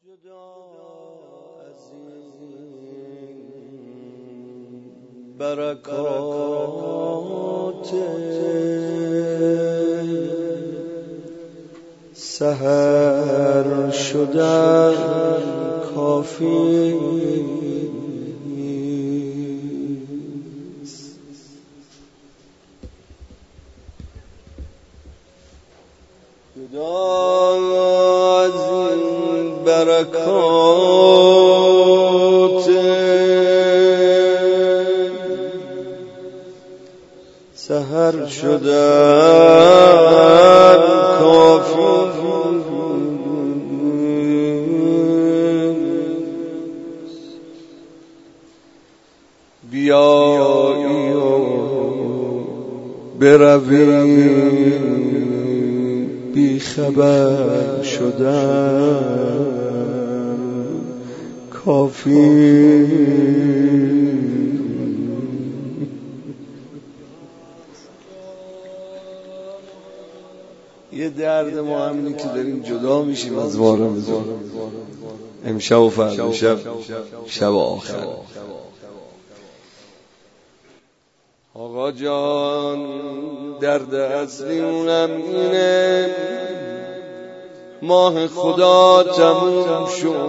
جدا از این برکات سحر شدن کافی جدا از این برکات سحر شدن کافی بیایی و بروی بی خبر شدن کافی یه درد ما همینی که داریم جدا میشیم از وارمزون امشب و فردا شب آخر آقا جان درد اصلی اونم اینه ماه خدا تموم شد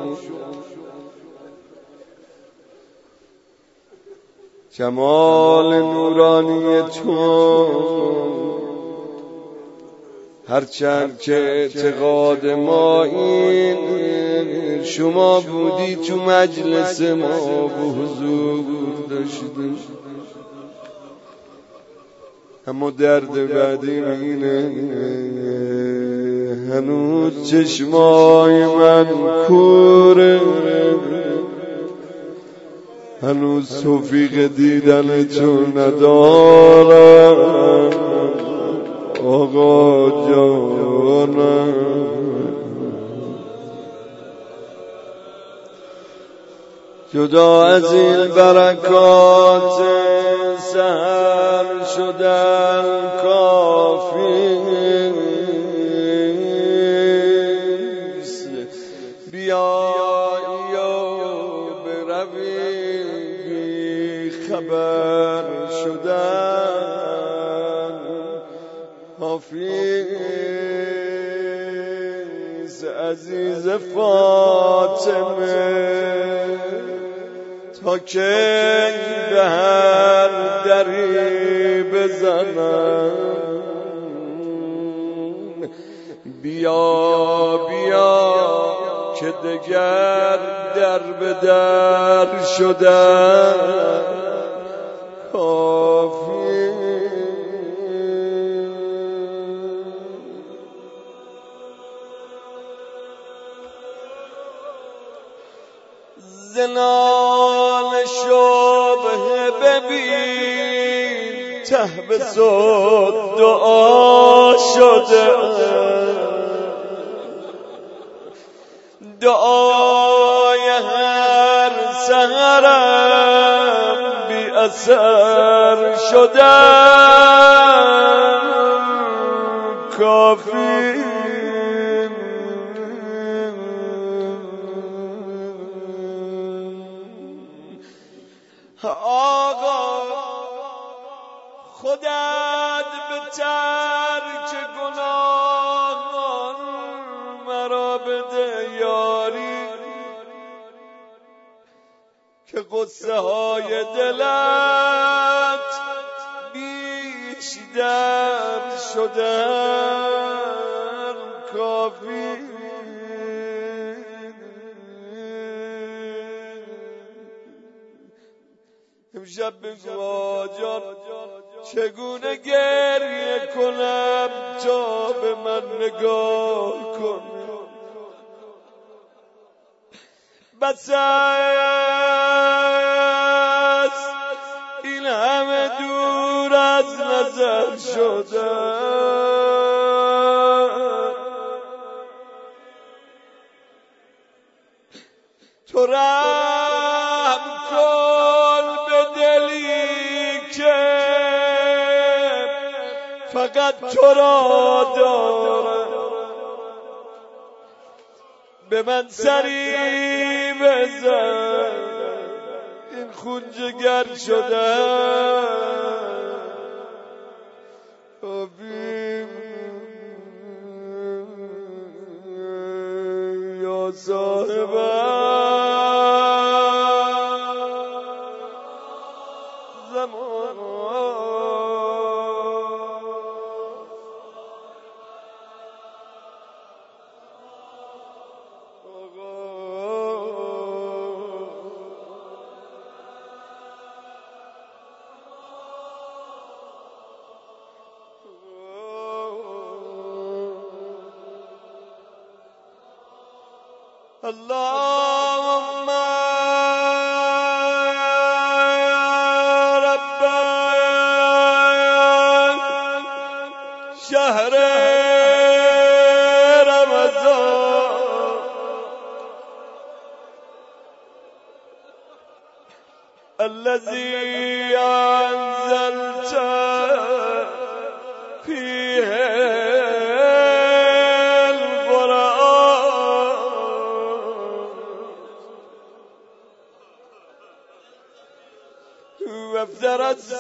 جمال نورانی تو هرچند که اعتقاد ما این شما بودی تو مجلس ما به حضور داشتیم اما درد بعدی اینه هنوز چشمای من کوره هنوز توفیق دیدن تو ندارم آقا جانم جدا از این برکات سحر شدن کافی بیایی و بروی بی خبر شدن حافظ عزیز فاطمه تا که به هر دری بزنم بیا بیا که دگر در به در شدن کافی زنان شبه ببین ته به صد دعا شده دعای هر سحرم بی اثر شده کافی آقا خودت به ترک گناهان مرا بده یاری که قصه های دلت بیشتر شدن کافی امشب بگو آجان چگونه گریه کنم تا به من نگاه کن بس است این همه دور از نظر شده تو رحم کن به دلی که فقط تو را دارم به من سری بزن این خون جگر شده یا صاحب زمان اللهم رب شهر رمضان الذي أنزلت فيه وافطر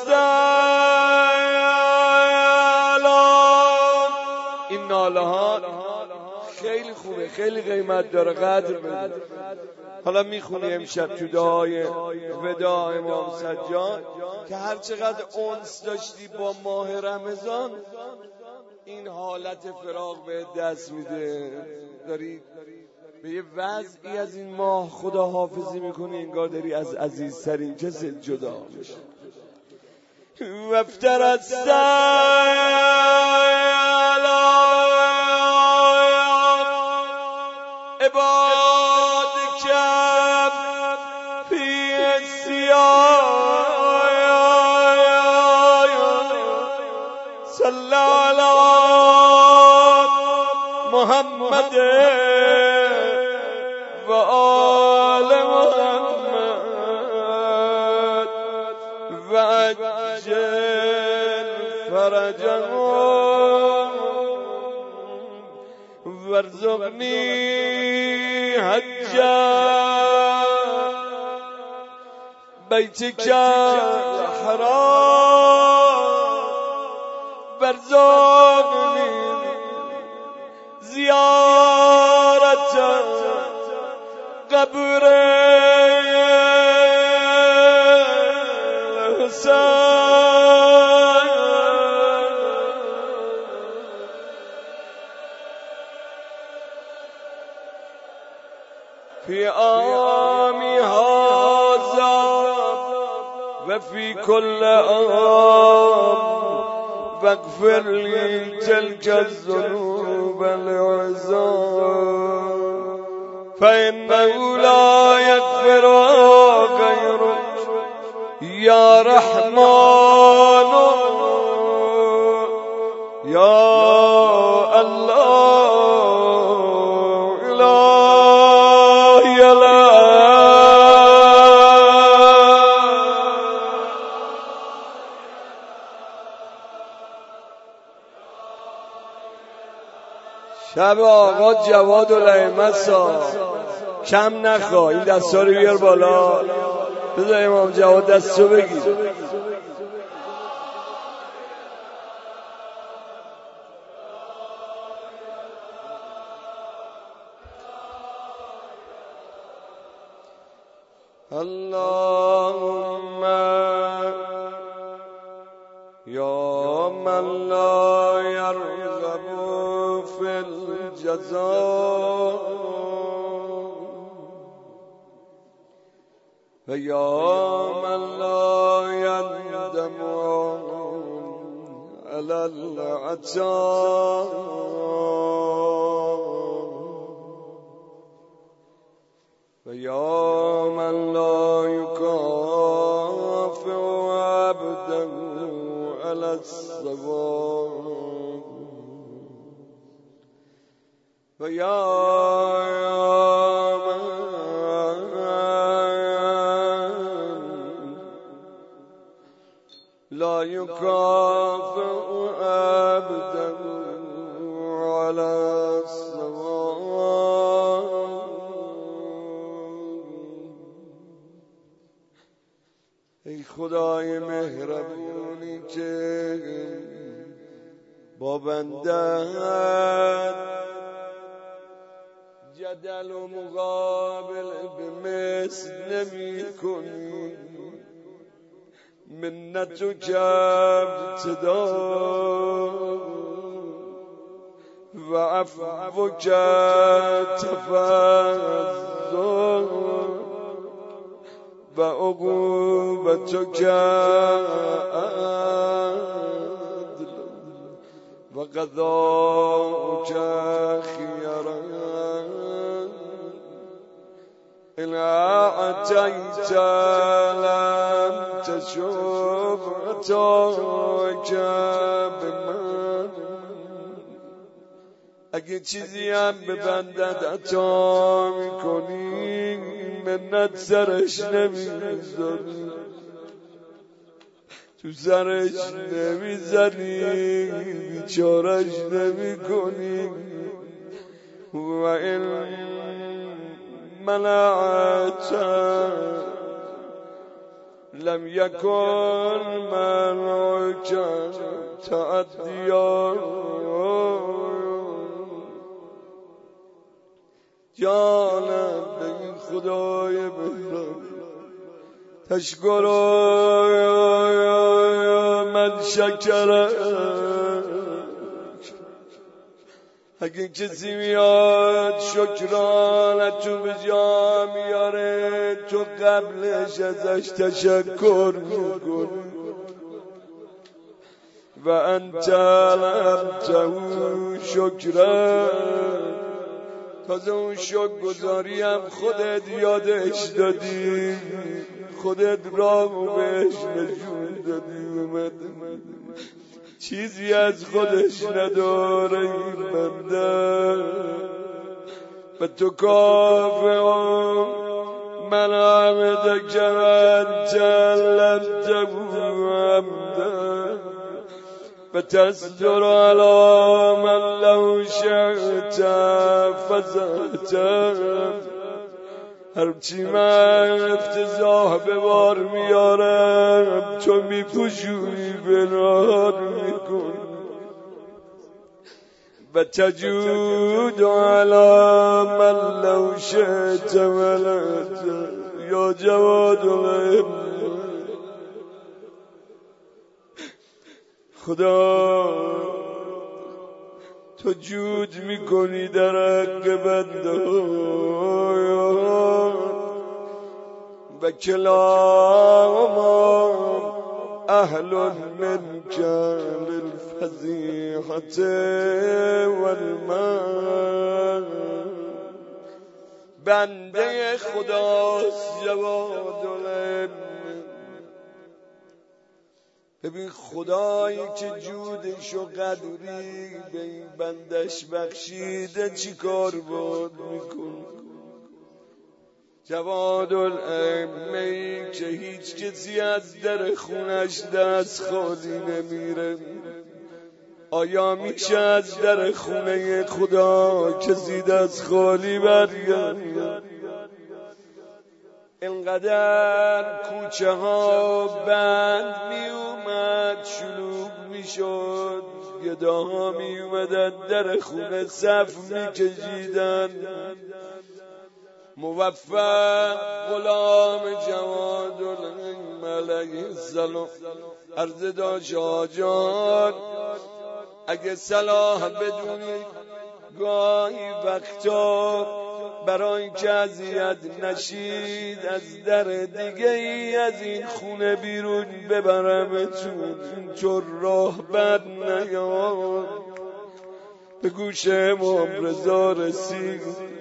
السلام. این ناله ها خیلی خوبه، خیلی قیمت داره، قدر بده. حالا میخونی امشب تو دعای وداع امام سجاد که هر چقدر انس داشتی با ماه رمضان این حالت فراق به دست میده، داری به یه وضعی از این ماه خدا حافظی میکنی انگار داری از عزیزترین کسی جدا میشه. وافطر السلام عبادك في السياق صلى على محمد وآل محمد وعجل فرجهم وارزقني حجا بيتك الحرام وارزقني زيارة قبر الحسين في عامي هذا وفي كل عام واغفر لي تلك الذنوب العظام فإنه لا يغفرها غيرك يا رحمن يا الله إلهي لا شب آقا جواد الائمه کم نخوا، این دستا رو بیار بالا، بذار امام جواد دستو بگیر. اللهم یا من لا یرغب فی الجزاء و یا من لا یندم علی العطاء و یا من لا یکافئ عبده علی الصواب و یا من لا یکافئ عبده علی الصواب خدای مهربونی که با بندت جدل و مقابل به مثل نمی کنی، منتو کم ابتدا و عفو کم تفضل و عقوبتو کم عدل و قضاء خیرا إن أعطيت لم تشوف عطاك بمن. اگه چیزی هم به بندت عطا میکنی منت سرش نمیذاری، تو سرش نمیزنی، بیچارش نمیکنی. و این منعت لم يكن منعك تعديا. جانم به این خدای مهربان تشکر من شکر. اگه کسی میاد شکرانتو به جا میاره تو قبلش ازش تشکر میکنی. و انت علمته شکرا، تازه اون شکر گذاری هم خودت یادش دادی، خودت راهو بهش نشون دادی. اومد چیزی از خودش نداره این بنده و تو کافه من عمده که من جلمته عمده و تستر علی من لو شئت فزعته. هرچی من افتضاح به بار میارم تو میپوشونی بنار میکنی. و تجود علی من لو شئت ولد یا جواد الغیب. خدا تو جود میکنی در حق بنده و کلاما اهل منک للفضیحة والمن. بنده خداست جواد الغیب. ببین خدایی که جودش و قدری به این بندش بخشیده چی کار باید میکنه. جواد الائمه که هیچ کسی از در خونش دست خالی نمیره. آیا میشه از در خونه خدا کسی دست خالی برگرد؟ اینقدر کوچه ها بند می اومد، شلوغ می شد، گداها می اومدن در خونه صف می کشیدن. موفق غلام جواد الائمه علیه السلام عرض داشت آجان اگه صلاح بدونی گاهی وقتا برای که اذیت نشید از در دیگه ای از این خونه بیرون ببرمتون، چون راه بد نیاد. به گوش امام رضا رسید،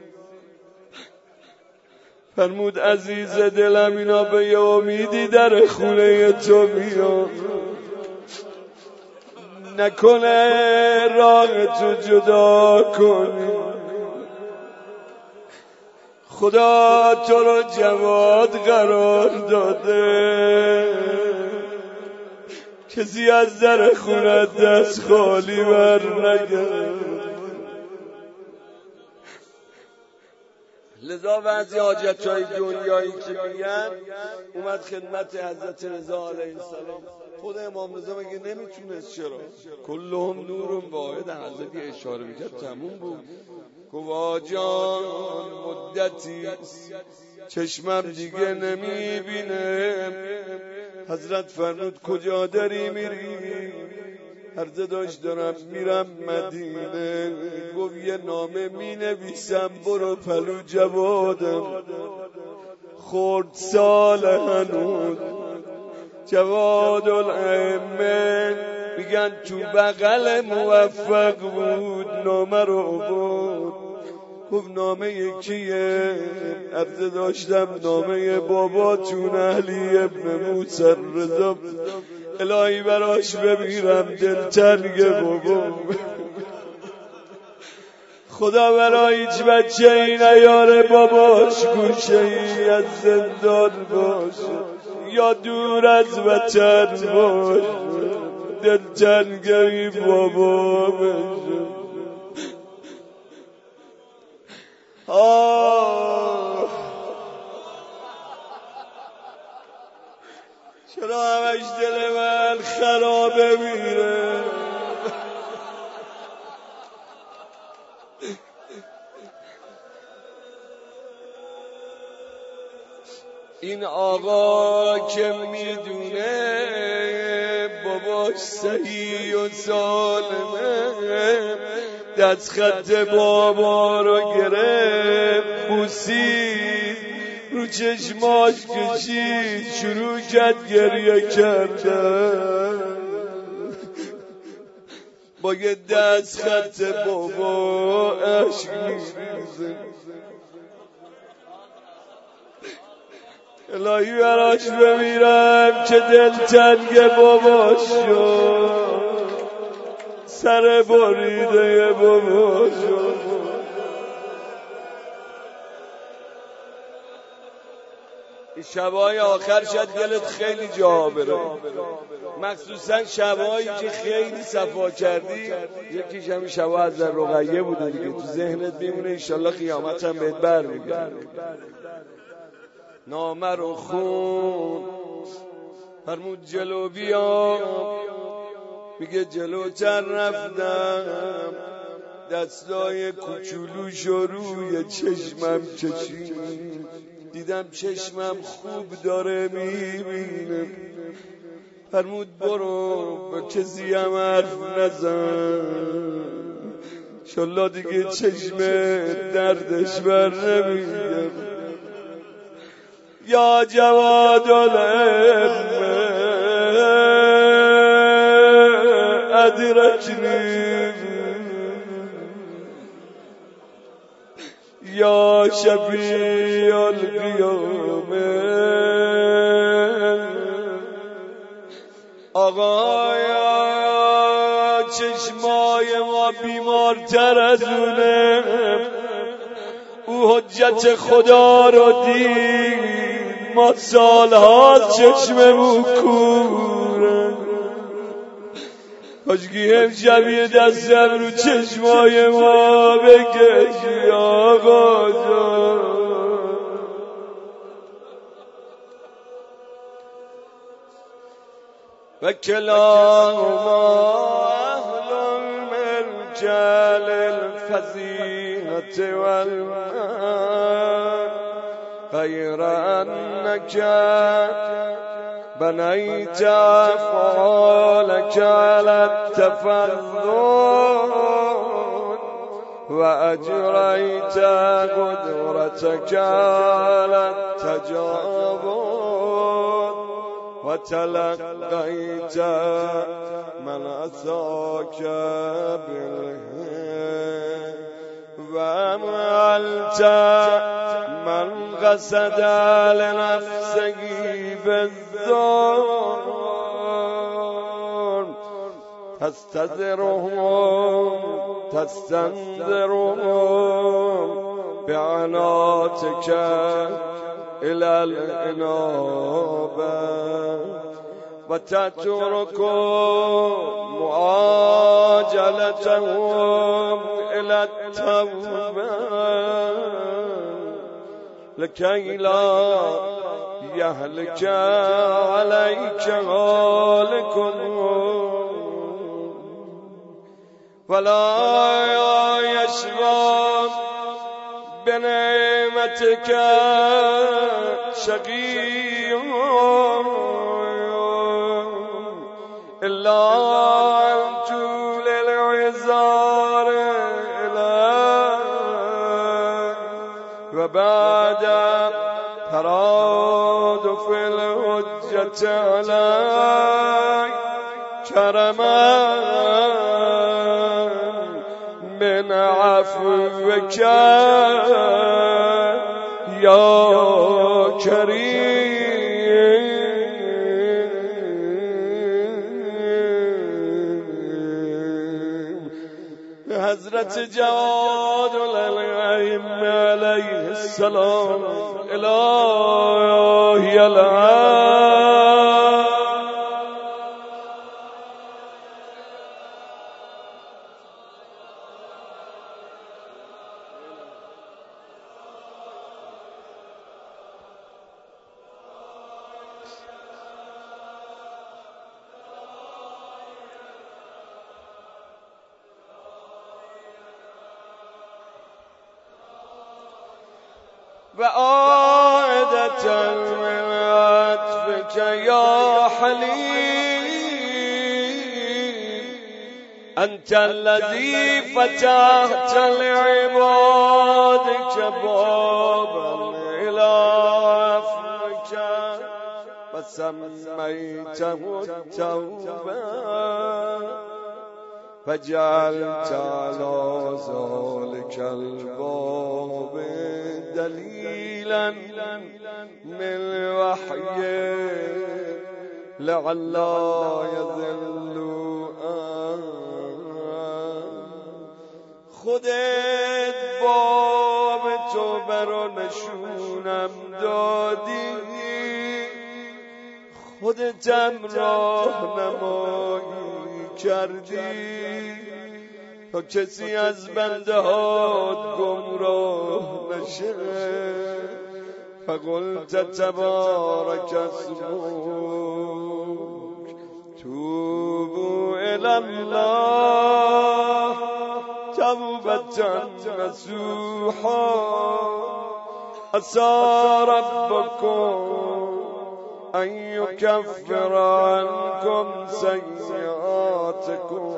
فرمود عزیز دلم اینا به یه امیدی در خونه تو میاد، نکنه راه تو جدا کنی. خدا تو رو جواد قرار داده، کسی از در خونت دست خالی بر نگرد. لذا بعضی حاجت‌های دنیایی که میگن اومد خدمت حضرت رضا علیه السلام. خود امام رضا مگه نمیتونست؟ چرا؟ کلهم نور واحد. حضرت اشاره میکرد تموم بود. گفت جان مدتی چشمم دیگه نمیبینه. حضرت فرمود کجا داری میری؟ عرضه داشت دارم میرم مدینه. گفت یه نامه مینویسم برو پلو جوادم. خورد سال هنوز جواد الائمه میگن تو بغل موفق بود نامه رو بود. گفت نامه یکیه؟ عرضه داشتم نامه باباتون علی ابن موسی رضا. الهی براش بمیرم دلتنگ بابا. خدا برای هیچ بچه ای نیاره باباش گوشه ای از زندان باشه یا دور از وطن باشه دلتنگی بابا بشه. چرا همش دل من خرابه میره؟ این آقا که میدونه باباش صحیح و سالمه دست خط بابا رو گرفت بوسید رو چشماش کشید شروع کرد گریه کردن. با یه دست خط بابا عشق میریزه. الهی براش بمیرم که دلتنگ باباش شد سر بریده بابا شد. این شبای آخر شد دلت خیلی جا بره، مخصوصا شبایی که خیلی صفا کردی. یکیش همین شبا از در رقیه بوده دیگه، تو ذهنت میمونه انشالله قیامت هم بهت برمیگرده. نامه رو خون فرمود جلو بیا، میگه جلوتر رفتم دستای کوچولوشو روی چشمم کشید، دیدم چشمم خوب داره میبینه. فرمود برو با کسی هم حرف نزن انشالله دیگه چشم دردش بر نمیگم. یا جواد الائمه ادرکنی یا شفیع القیامه. آقایا چشمای ما بیمارتر از اونه، او حجت خدا رو دید ما سالها چشممون کوره. کاشکی امشب یه دستم رو چشمای ما بکشی آقا جان. و کلاهما اهل المنکل الفضیحة والمن غیر انک بنیت افعالک علی التفضل و اجریت قدرتک علی التجاوز و تلقیت من اتاک بالخیر و عملت من قصد لنفسه بالظلم تستنذرهم بعناتك الى الانابه و تترك معاجلتهم الى التوبه لکی لا یهلک علیک هالک ولا یشقی بنعمتک شقی الا ان طول العذار الیک و بعد ترادف الحجة علیک کرما من عفوك یا کریم. حضرت جواد الائمه علیه السلام الهی الحق و عادة من عطفك يا حليم أنت الذي فتحت لعبادك بابا إلى عفوك فسميته التوبة فجعلت على ذلك الباب دليلا من وحي لعل يذل خودت باب تو برا نشونم دادی خودتم راهنمایی کردی تا کسی از بنده هات گمراه نشه فقلت تبارک اسمک توبوا الی الله توبة نصوحا عسى ربكم أن يكفر عنكم سيئاتكم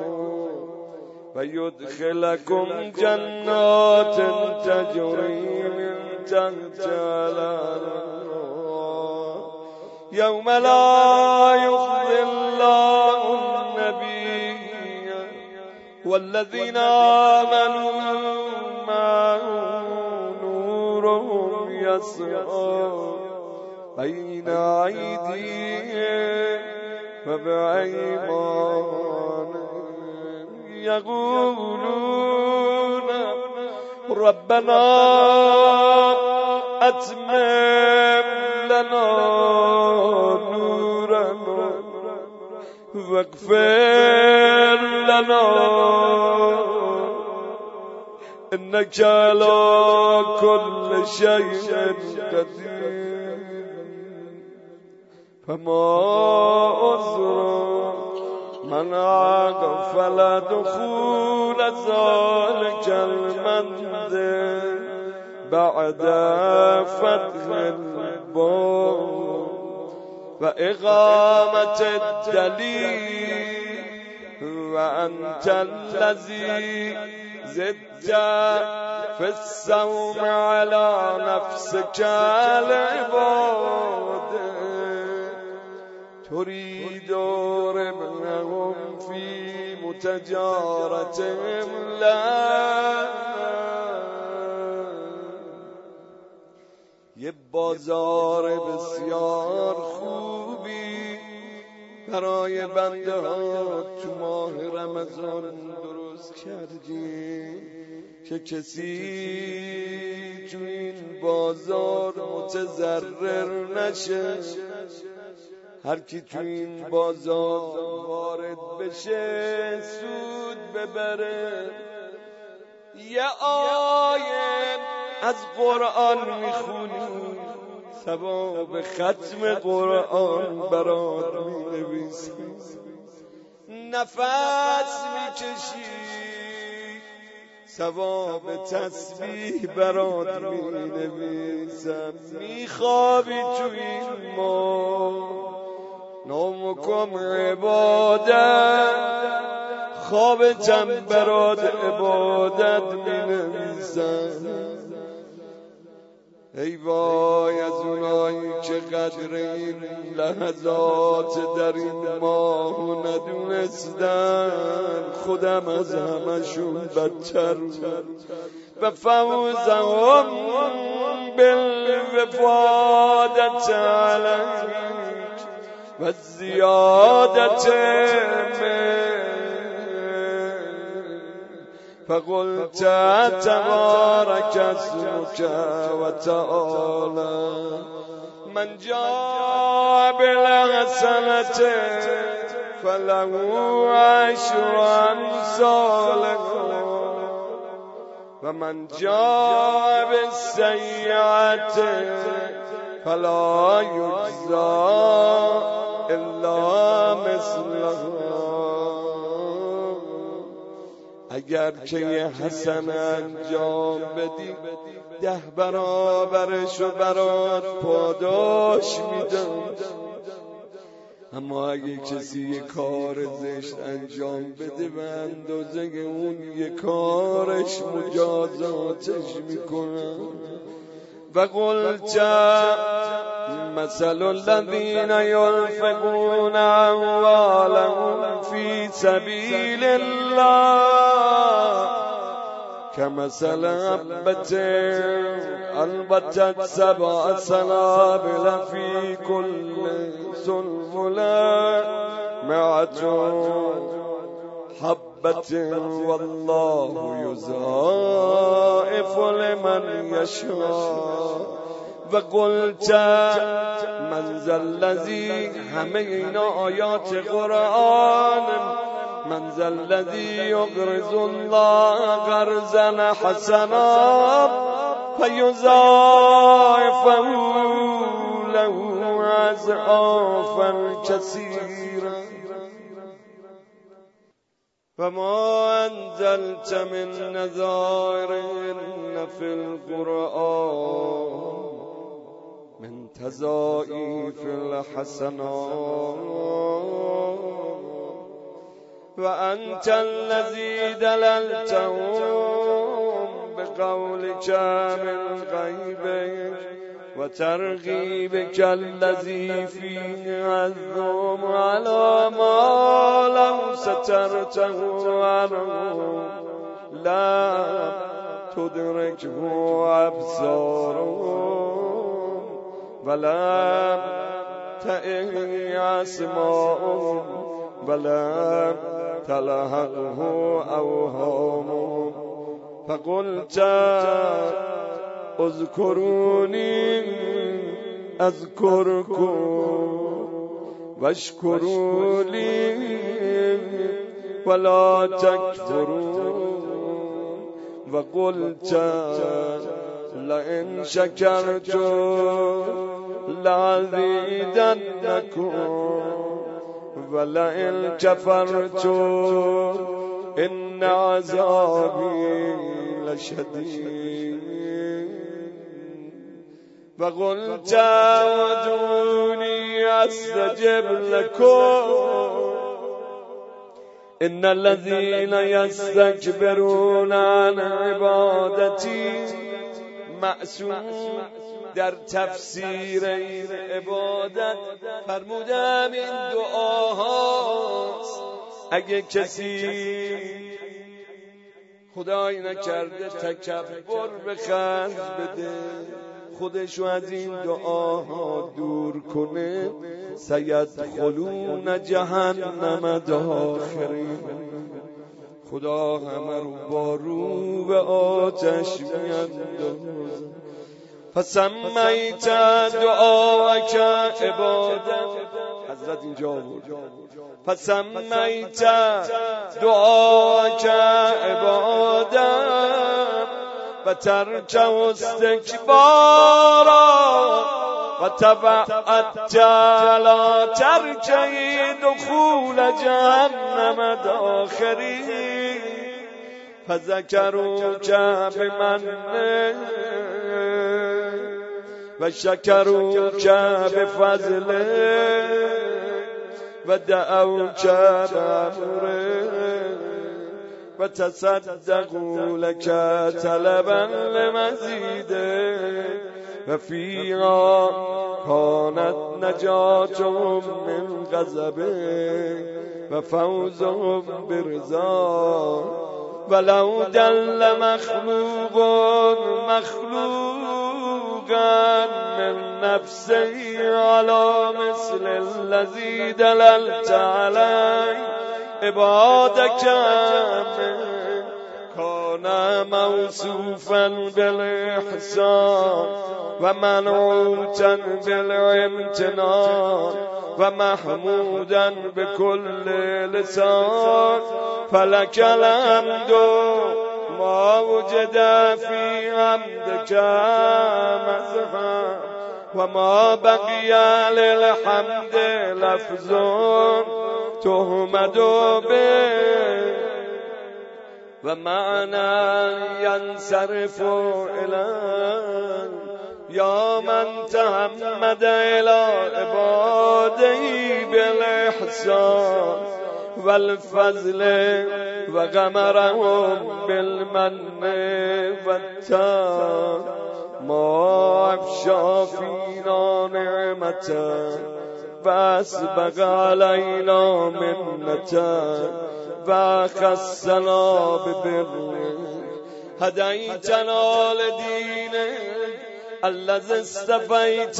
ويدخلكم جنات تجري من تحتها الأنهار يوم لا يخزي الله النبي والذين آمنوا معه نورهم يسعى بين أيديهم وبأيمانهم يقولون ربنا أتمم لنا نورنا واغفر لنا إنك على كل شيء قدير فما عذر من أغفل دخول ذلك المنزل بعد فتح الباب وإقامة الدليل وأنت الذي زدت في الصوم على نفسك العباد تريد ربحهم في متجارتهم لا یه بازار بسیار خوبی برای بنده ها تو ماه رمضان درست کردی که کسی تو این بازار متضرر نشه هر کی تو این بازار وارد بشه سود ببره یه آیه از قرآن میخونی ثواب ختم قرآن برات مینویسم. نفس میکشی ثواب تسبیح برات مینویسم. میخوابی تو این ما نامکم عبادت خوابتم برات عبادت مینویسم. ای وای از اونایی که قدر این لحظات در این ماه ندونستن، خودم از همشون بدتر و فوزهم بالوفادت علیک و زیادت فقلت تبارك اسمك وتعالى من جاء بالحسنة فله عشر أمثالها ومن جاء بالسيئة فلا يجزى إلا مثلها. اگر که یه حسن انجام بدی 10 برابرشو برات پاداش میدم، اما اگه کسی یه کار زشت انجام بده به اندازه اون یه کارش مجازاتش میکنم. و قلت مثل الذين ينفقون أموالهم في سبيل الله كمثل حبة أنبتت 7 سنابل في كل سنبلة 100 حبة والله يضاعف لمن يشاء. و قلت من ذا الذی، همه اینا آیات قرآن، من ذا الذی یقرض الله قرضا حسنا فیضاعفه له اضعافا کثیرا. وما انزلت من نذائر في القرآن من تضاعیف الحسنات وأنت الذي دللتهم بقولك من غيبك وترغيبك الذي فيه عذهم على ما لو سترته عنهم لا تدركه أبصارهم ولم تئه أسماعهم ولم تلهقه أوهامهم. فقلت اذكروني اذكركم واشكروا لي ولا تكفرون. وقلت لئن شكرتم لأزيدنكم ولئن كفرتم إن عذابي لشديد. وقلت ادعوني استجب لكم ان الذين يستكبرون عن عبادتي معصوم در تفسیر این عبادت فرمودم این دعاهاست. اگه کسی خدای نکرده تکبر به خرج بده، خودشو از این دعاها دور کنه، سیدخلون جهنم داخرین، خدا همه رو با رو به آتش میاندازه. فسمیت دعاک عبادت، حضرت اینجا بود، فسمیت دعاک عبادت و ترک استکبارا و تبعت علی ترک دخول جهنم داخری فذکروک بمنه و شکروک بفضله و دعوک بامره و تصدقوا لك طلبا لمزیده و فیها کانت نجاتهم من غضبه و فوزهم برضا ولو دل مخلوقا من نفسه على مثل الذي دللت عليه عبادك كان موصوفا بالإحسان ومنعوتا بالامتنان ومحمودا بكل لسان فلك الحمد ما وجد في حمدك مزحا وما بقي للحمد لفظ تحمد به ومعنى ينصرف إليه يا من تحمد إلى عباده بالإحسان والفضل وغمرهم بالمن والتان ما أفشى فينا نعمة وأسبغ علينا منة وخصنا ببره هديتنا لدينك الذي اصطفيت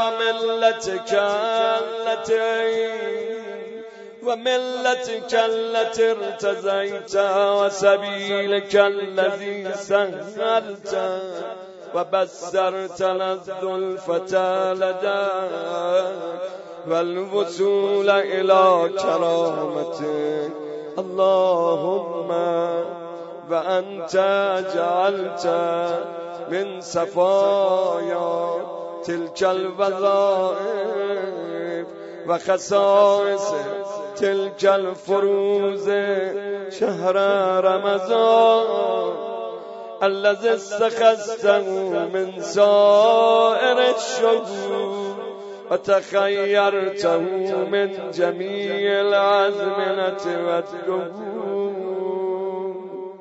وملتك التي ارتزيت وسبيلك الذي سهلت وبسرت الظلفة لديك والوصول إلى كرامتك اللهم وأنت جعلت من صفايا تلك الوظائف وخصائص تلك الفروز شهر رمضان الذي استخذته من سائر الشهور وتخيرته من جميع الأزمنة والدهور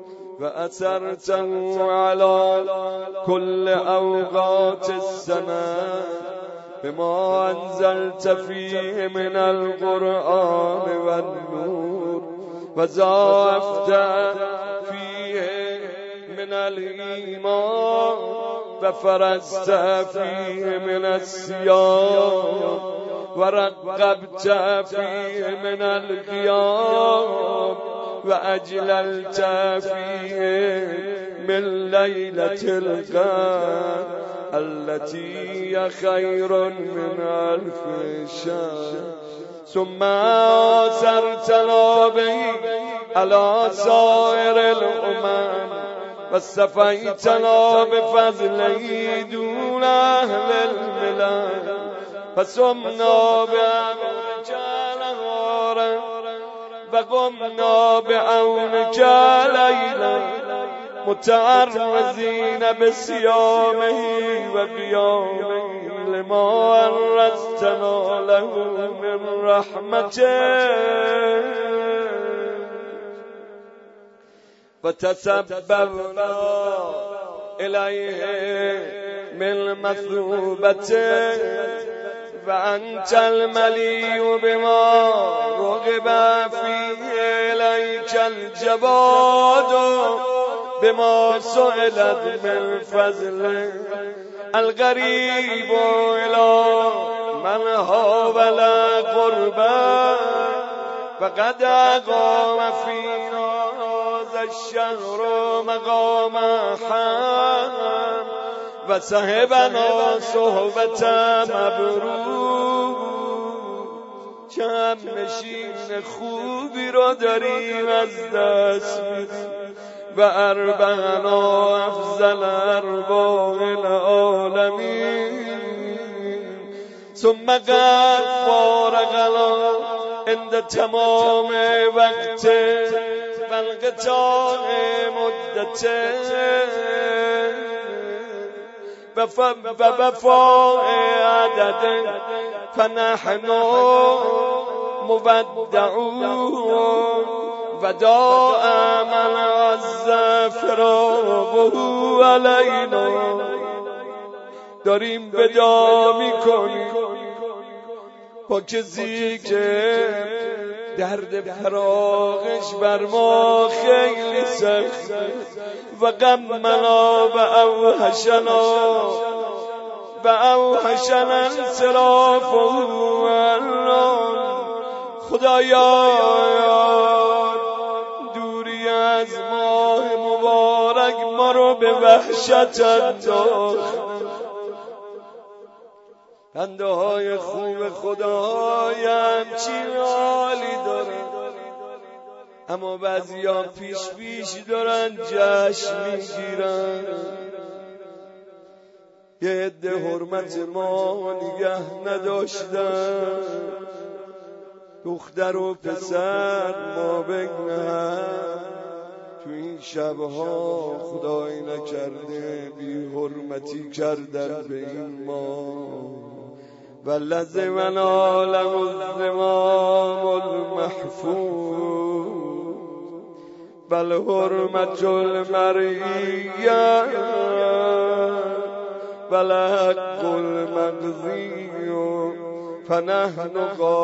وأثرته على كل أوقات السنة بما أنزلت فيه من القرآن والنور وزافت فيه من الإيمان وفرزت فيه من الصيام ورقبت فيه من القيام وأجللت فيه من ليلة القدر التي هي خير من 1000 شهر ثم أثرتنا به على سائر الأمم واصطفيتنا بفضله دون أهل الملل فصمنا بأمرك نهارا وقمنا بعونك ليلا متعرضين بصيامه وقيامه لما ورثتنا له من رحمته وتسببنا إليه من مثوبته فأنت الملي بما رغب فيه إليك الجواد بما سئلت من فضله الغريب إلى من هاول قربا فقد أقام فينا هذا الشهر مقام حام وصحبنا صحبت مبرور چند نشین خوبی را داریم از دست میدیم و اربعنا افضل ارواح العالمین ثم قد فارقنا عند تمام وقت و انقطاع مدت و وفاء عدد فنحن مودعون وداع من عز فراقه علینا. داریم ودا میکنیم با کسی که درد فراقش بر ما خیلی سخت و غمنا و اوحشنا انصرافه عنا. خدایا دوری از ماه مبارک ما رو به وحشت انداخت. بنده های خوب خدای همچین حالی دارن، اما بعضیا پیش دارن جشن میگیرن. یه عده حرمت ما نگه نداشتن، دختر و پسر ما بگنه تو این شبها خدای نکرده بی حرمتی کردن به این ما. والذی نالم الزمام المحفوظ بل حرمت المرئیه بل حق المقضی فنحن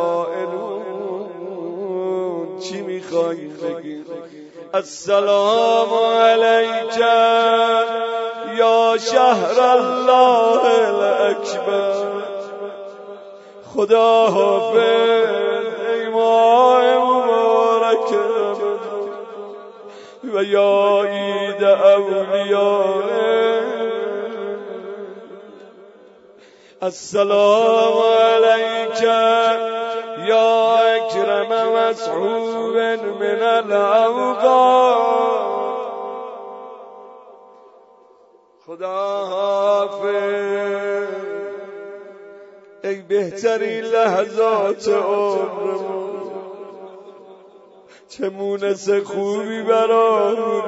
قائلون. چی میخوایی بگی؟ السلام علیک یا شهر الله الاکبر. خدا حافظ ای ماه مبارک و یا عید اولیاء. السلام علیک یا اکرم مسعود من الاوقات. خدا حافظ ای بهترین لحظات عمرمون، چه مونس خوبی برامون.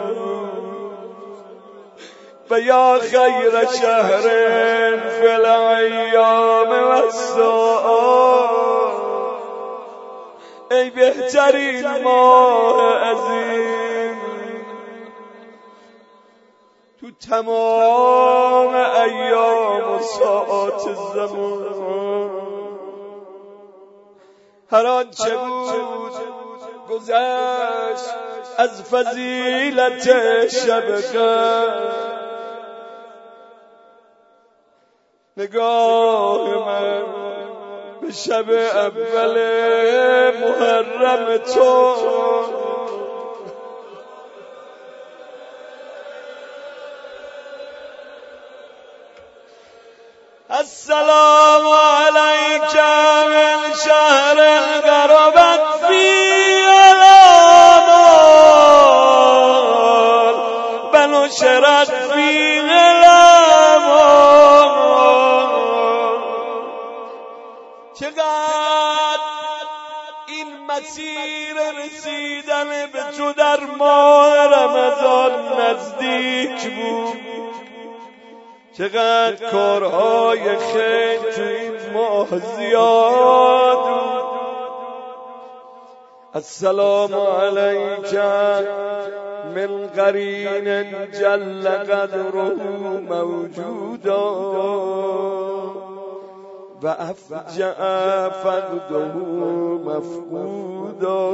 و یا خیر شهر فی الایام و الساعات. ای بهترین ماه عظیم تو تمام ایام و ساعات زمان. هر آنچه بود گذشت از فضیلت شب قدر. نگاه من به شب اول محرم تو السلام علیک من شهر غربت فیه الآمال بنشرت فیه الآمال. چقدر این مسیر رسیدن به تو در ماه رمضان نزدیک بود، چقدر کارهای خیر تو این ماه زیاد بود. السلام علیک من قرین جل قدره موجودا و افجع فقده مفقودا.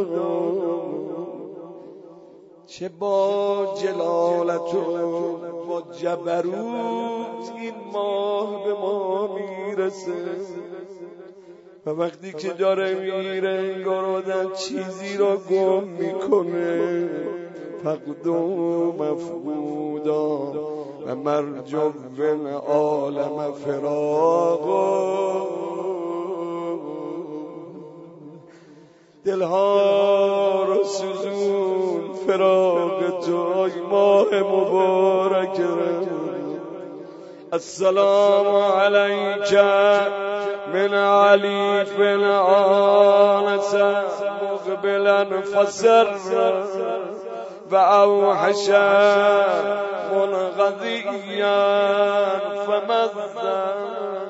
چه با جلالت و با جبروت این ماه به ما میرسه و وقتی که داره میره انگار آدم چیزی رو گم میکنه. فقد و مفقودا و مرجو عالم فراقا. دلها رو سوزون فراق تو ای ماه مبارک السلام علیک من علی بن آنس مقبلا فسر و اوحش منقضیا فمذر.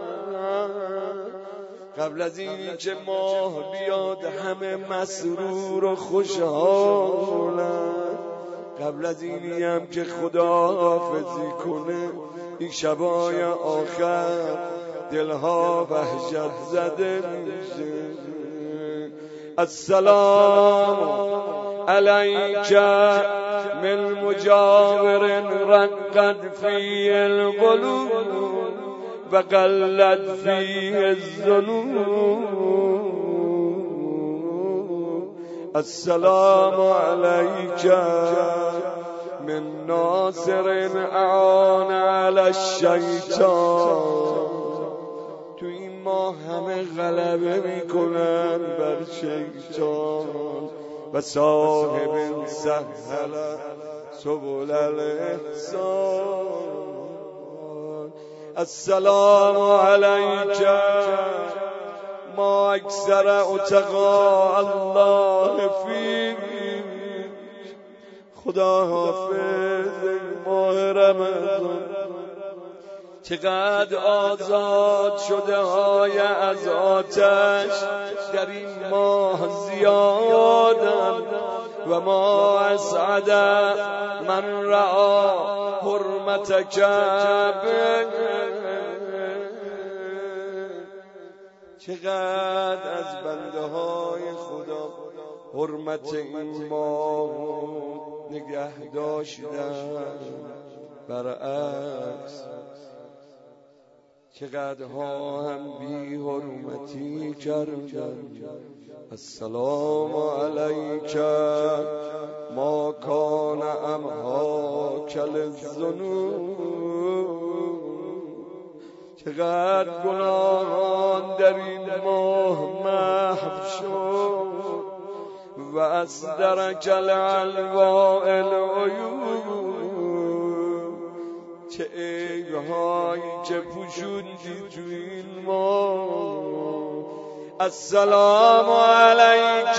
قبل از این که ماه بیاد همه مسرور و خوشحالن، قبل از اینی هم که خداحافظی کنه این شبای آخر دلها وحشت زده میشه. السلام علیک من مجاور رقد فی القلوب و قلت فی الذنوب. السلام علیک من ناصر اعان علی الشیطان. تو این ماه همه غلبه میکنن بر شیطان و صاحب سهل سبل الاحسان. السلام علیک ما اکثر اتقا الله فی. خدا حافظ ماه رمضان، چقدر آزاد شده های از آتش در این ماه زیادند و ما اسعد من رعا حرمتک به. چقدر از بنده های خدا حرمت این ماه نگه داشتن، برعکس چقدر ها هم بی حرمتی کردن. السلام علیک ما کان امحاک للذنوب. چقدر گناهان در این ماه محو شد و اصدرک الالواء العیوب. چه عیب‌هایی که پوشوندی تو این ماه. السلام علیک.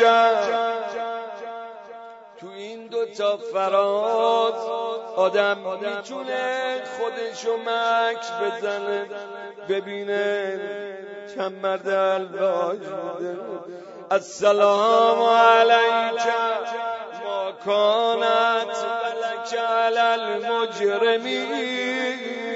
تو این دوتا فراز آدم میتونه خودشو مکس بزنه ببینه چند مرد الواج بوده. السلام علیک ما کانت لک علی المجرمین.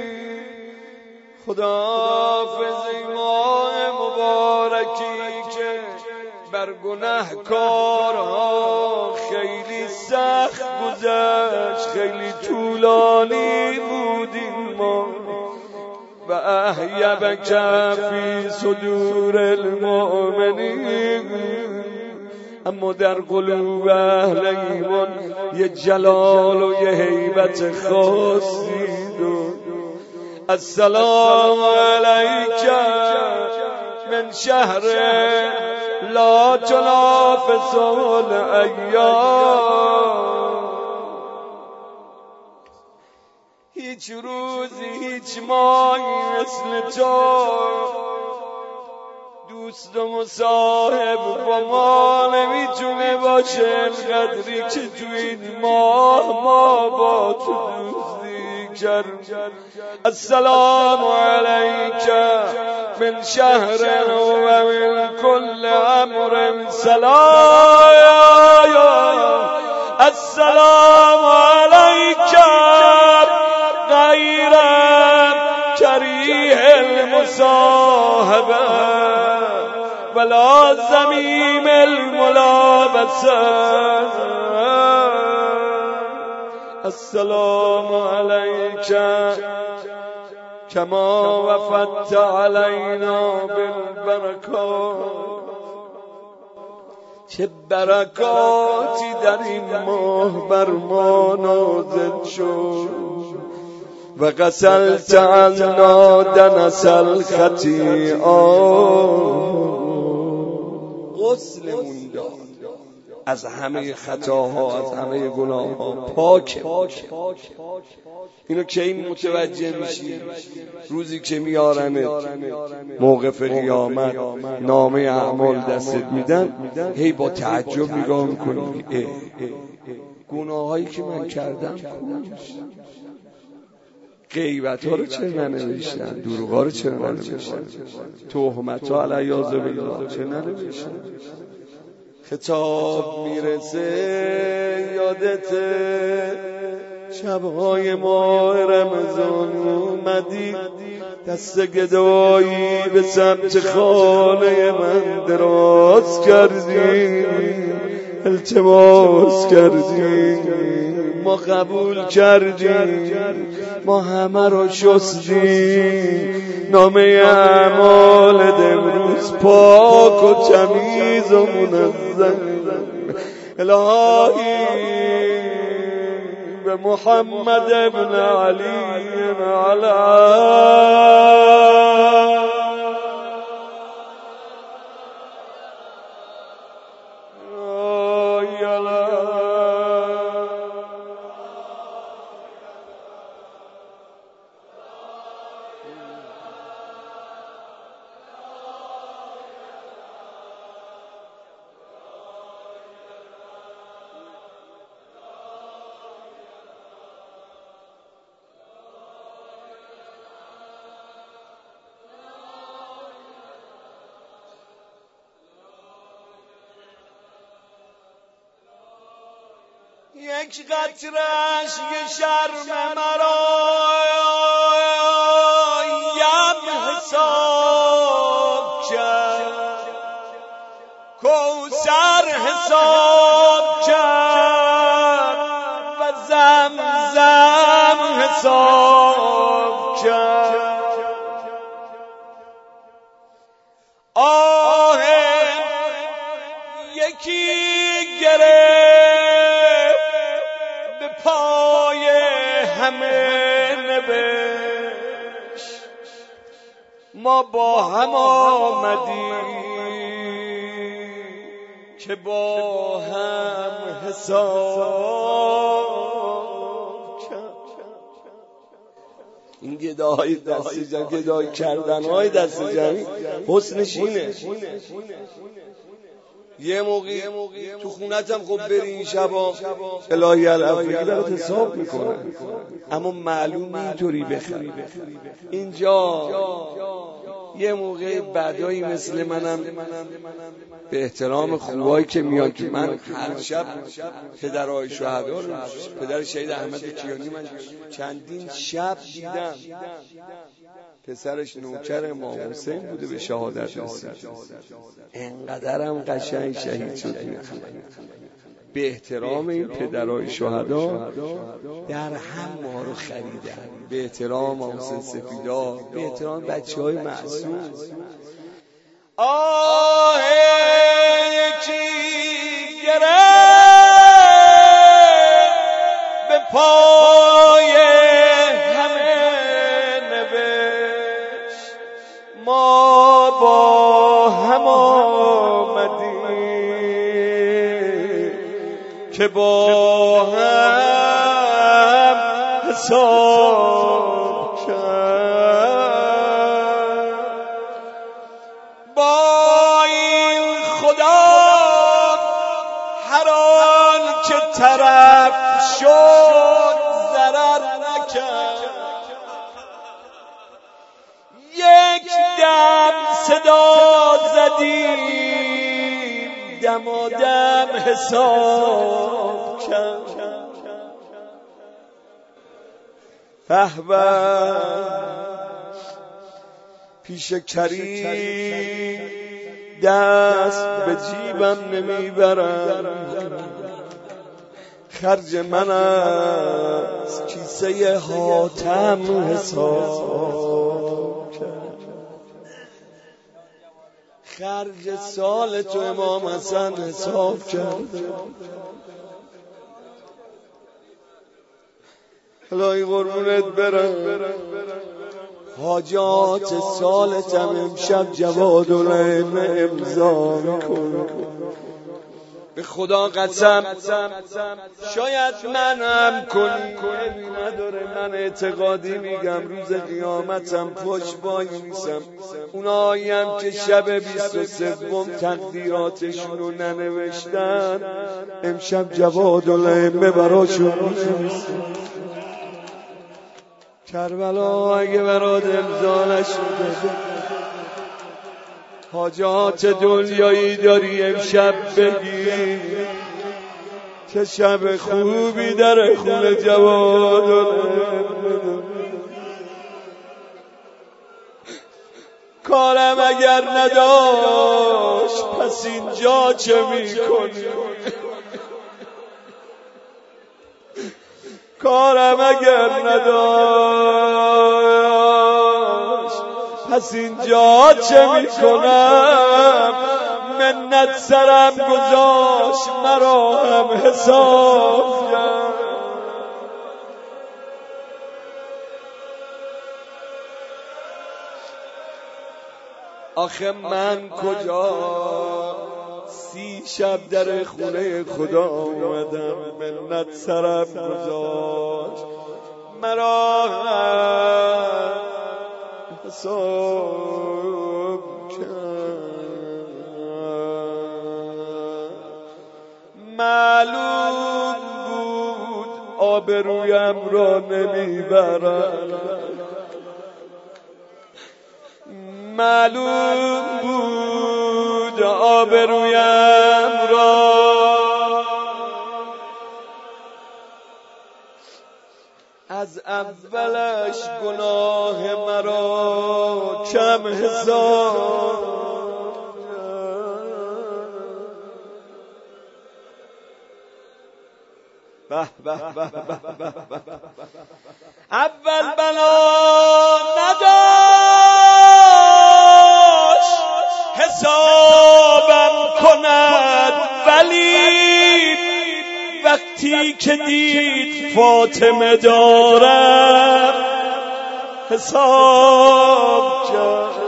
خداحافظ ماه مبارکی که بر گناهکارها خیلی سخت گذشت، خیلی طولانی بود این ماه. و احیبک فی صدور المؤمنین. اما در قلوب اهل ایمان یه جلال و یه هیبت خاصی داشت. السلام علیک من شهر لا تنافس الایام. هیچ روزی هیچ ماهی مثل تو دوست و مصاحب با ما نمیتونه باشه. قدری که تو این ماه ما با تو دوستی کردیم. السلام علیک من شهر و من کل امر سلام. السلام علیک غیر کریه المصاحبه ولا زمیم الملابسه. السلام علیک کما وفدت علینا بالبرکات. چه برکاتی در این ماه بر ما نازل شد. و غسلت عنا دنس الخطیئات. غسلمون داد از همه خطاها، از همه گناهها پاکه. اینو که این متوجه میشی روزی که میارن موقف قیامت نامه اعمال دستت میدن، هی با تعجب نگاه میکنی گناهایی که من کردم غیبت ها رو چرا ننوشتن، دروغ ها رو چرا ننوشتن، تهمت ها علیاذ بالله چرا ننوشتن. خطاب میرسه یادته شبهای ماه رمضان اومدی، دست گدایی به سمت خانه من دراز کردی، التماس کردی، ما قبول کردیم، ما همه رو شستیم، نامه اعمال امروز پاک و تمیز و منظم. الهی به محمد ابن علی یک قطره‌اش یه شرم مرا یم حساب کرد، کوثر حساب کرد و زمزم حساب کرد. آه یکی گرفت پای همه نبشت، ما با هم آمدیم که با هم حساب کرد. این گداهای دست جمعی، گدای کردنهای دست جمعی حسنش اینه. یه موقعی تو خونتم خب بری این شبا الهی الافگی برات حساب میکنن، اما معلوم اینطوری بخری. اینجا یه موقع بعدایی مثل منم به احترام خوبایی که میان که من هر شب پدرهای شهدا رو، پدر شهید احمد کیانی من چندین شب دیدم، پسرش نوکر امام حسین بوده به شهادت رسید، انقدرم قشنگ شهید شد. به احترام این پدرهای شهدا در هم ما رو خریدن، به احترام حسین سفیدا، به احترام بچه‌های معصوم. آه یکی گرفت به پای همه نوشت، ما با هم آمدیم که با هم حساب کرد. با این خدا هر آن که طرف شد ضرر نکرد، یک دم صدا زدیم دمادم حساب کرد. پیش کریم دست به جیبم نمیبرم، خرج من از کیسه حاتم حساب کرد. خرج سال تو امام حسن حساب کرد. الهی قربونت برم، حاجات سالتم امشب جوادالعلم امضا میکنم. به خدا قسم شاید منم کنی نداره، من اعتقادی میگم روز قیامتم پشت وای میسم اونایی هم که شب 23 تقدیراتشونو ننوشتن امشب جوادالائمه براشون می‌نویسه. کربلا اگه برات امضا نشده حاجات دنیایی داری امشب بگی چه شب خوبی در خونه جوادالائمه. کارم اگر نداشت پس اینجا چه میکنی؟ کارم اگر نداشت پس اینجا چه میکنم؟ منت سرم گذاشت مرا هم حساب کرد. آخه من کجا 30 شب در خونه خدا اومدم منت سرم گذاشت مرا حساب کرد. معلوم بود آبرویم را نمیبرد، معلوم بود آبرویم را از اولش گناه مرا کم حساب. به به به به به اول بلا نداشت حسابم کند، ولی وقتی که دید فاطمه دارم حساب کرد.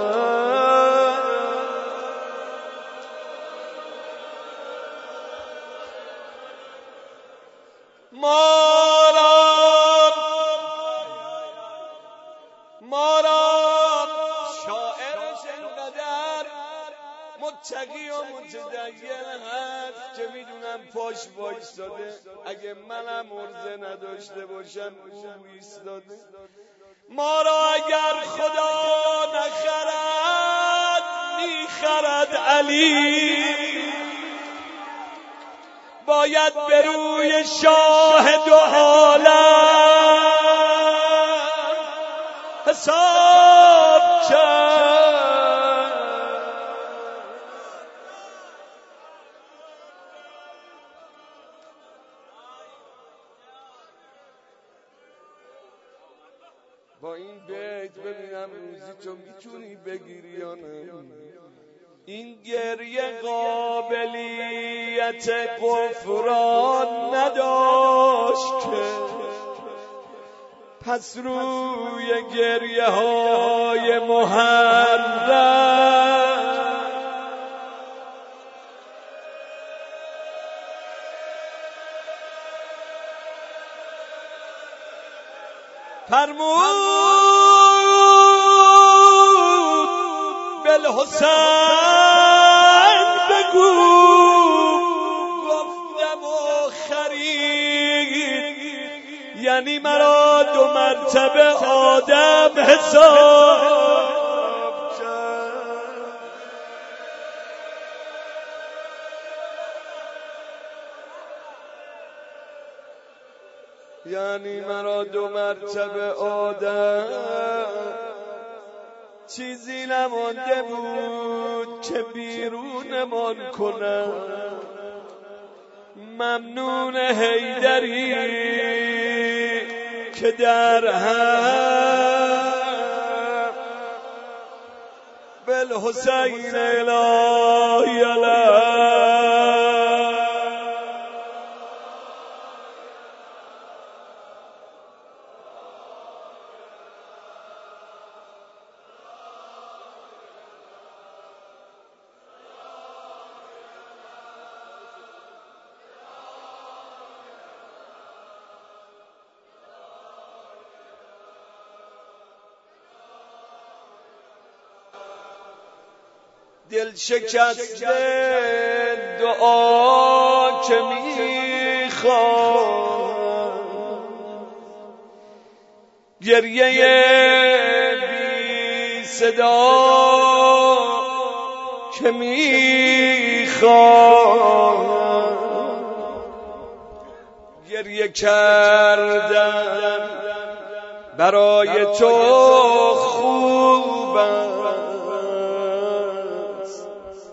ما را شاعرش انقدر متقی و متدین هست که میدونم پاش وایستاده، اگه منم عرضه نداشته باشم او ایستاده. ما را اگر خدا نخرد میخرد علی، باید به روی شاهد و عالم حساب کرد. با این بیت ببینم روزی تو میتونی بگیری یا نه. این گریه قابلیت غفران نداشت که پس روی گریه های محرم فرمود بالحسین بگو گفتم و خرید، یعنی مرا 2 مرتبه آدم حساب کرد. یعنی مرا 2 مرتبه آدم، چیزی نمانده بود که بیرونمان کنم. ممنون حیدری که در هم بالحسین الهی علیه. دل شکسته دعا که میخواد، گریه بی صدا که میخواد، گریه کردن برای تو خوب است،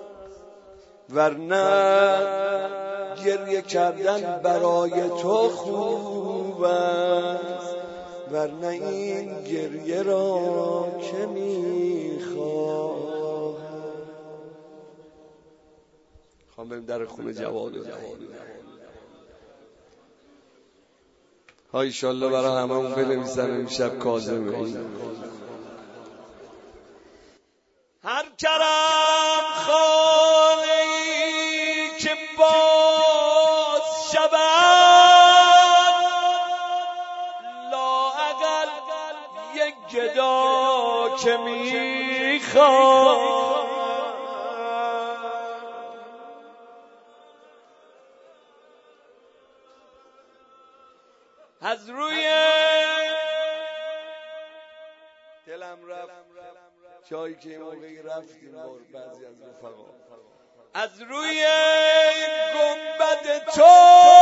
ورنه گریه کردن برای تو خوب است، ورنه این گریه را که میخواد. خواهم بریم در خونه جواد ها ایشالله برای همه اون بنویسن امشب کاظمه. هر کرم خانه‌ای که باز شود، لااقل یک گدا که میخواد، از روی دلم رفت جایی که این موقعی رفتیم با بعضی از رفقا، از روی گنبد تو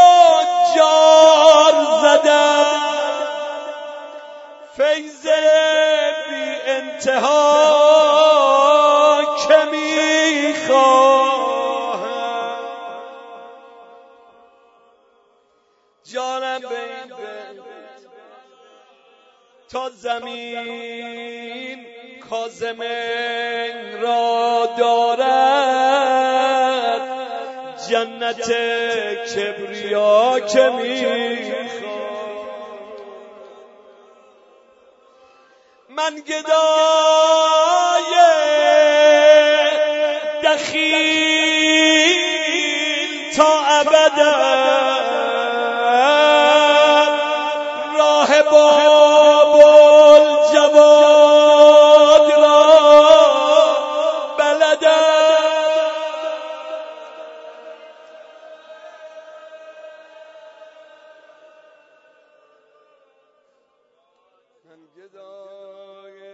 جار زدم، فیض بی انتها که میخواهم، جانم بیبه تا زمین کاظم را دارد، جنت کبریا که میخواد. من گدای دخیل تا ابدم، راه باب الجواد را بلدم، من گدای